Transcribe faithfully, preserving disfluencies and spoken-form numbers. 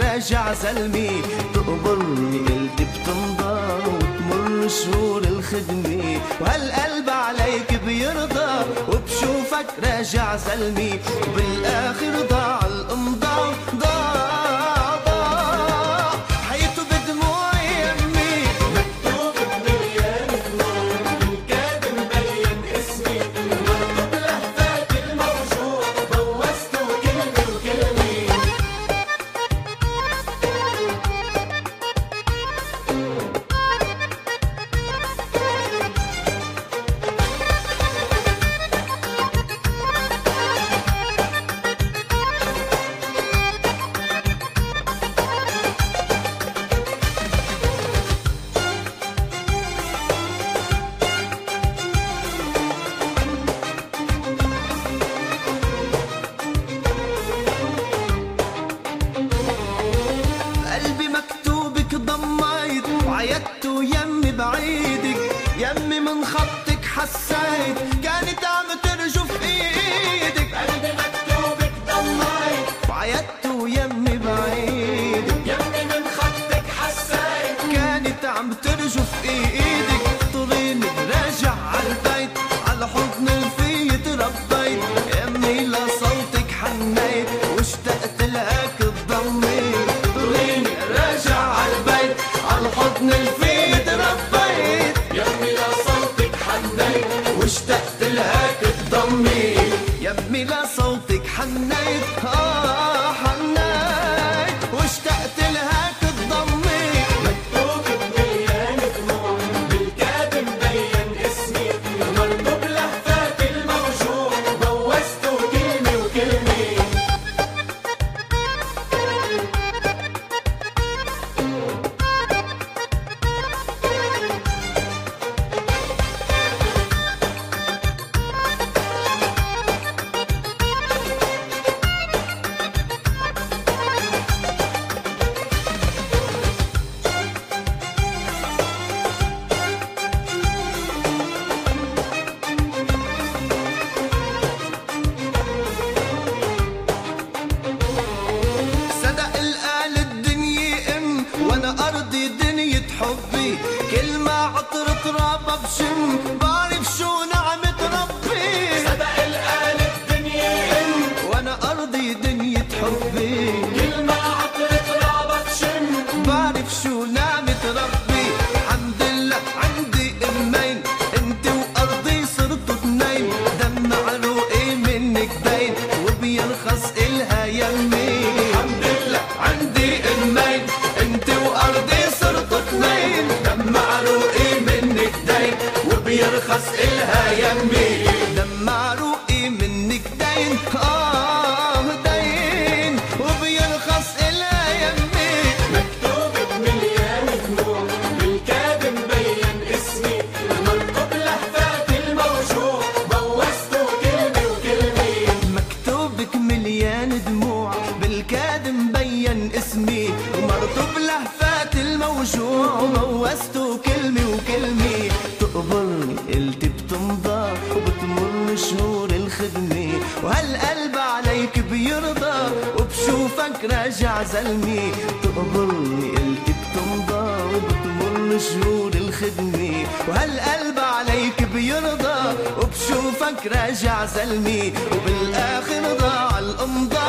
راجع زلمي، تقبرني قلبي بتمضى وتمر شهور الخدمة، وهالقلب عليك بيرضى وبشوفك راجع زلمي، وبالاخر ضاع الامضاء ضاع ضاع حياته بدموع يمي، مكتوب بمليان دموع بالكاد مبين اسمي، مكتوب لهفات الموجوع بوزته كلمة وكلمة. قلبي مكتوبك ضميت وعيدته يمي بعيدك، يمي من خطك حسيت كانت عم ترجف ايدك، قلبي مكتوبك ضميت وعيدته يمي بعيدك، يمي من خطك حسيت كانت عم ترجف ايدك، طوليني راجع عالبيت على حضن الفي تربيت، يمي لصوتك حنيت واشتقت لهاك تضميت، طوليني راجع عالبيت على حضن الفي تربيت، يمي لصوتك حنيت واشتقت لهاك تضميت، يمي لصوتك حنيت اه حنيت واشتقت لهاك تضميت، مكتوب بمليان دموع بالكاد مبين اسمي، مكتوب لهفات الموجوع بوزته كلمة وكلمة. صدق القال الدنيا ام وانا ارضي دنيا حبي، كل ما عطر ترابها بشم بعرف شو نعمة ربي، صدق القال الدنيا ام وانا ارضي دنيا حبي، كل ما عطر ترابها بشم بعرف شو نعمة ربي، الحمد لله عندي امين انت وارضي صرتوا اثنين، دم عروقي منك دين وبيرخص الها يمي، الحمد لله عندي امين انت وارضي صرتوا اثنين، دم عروقي منك دين وبيرخص الها يمي، دم عروقي منك دين اه دين وبيرخص الها يمي، مكتوب بمليان دموع بالكاد مبين اسمي، مكتوب لهفات الموجوع بوزته كلمة وكلمة. مكتوبك مليان دموع بالكاد مبين اسمي، ومرطوب لهفات الموجوع وموزته كلمة وكلمة، تقبرني قلتي بتمضى وبتمر شهور الخدمة، وهالقلب عليك بيرضى وبشوفك راجع زلمي، تقبرني قلتي بتمضى وبتمر شهور الخدمة، وهالقلب عليك بيرضى وبشوفك راجع زلمي، وبالاخر ضاع الامضاء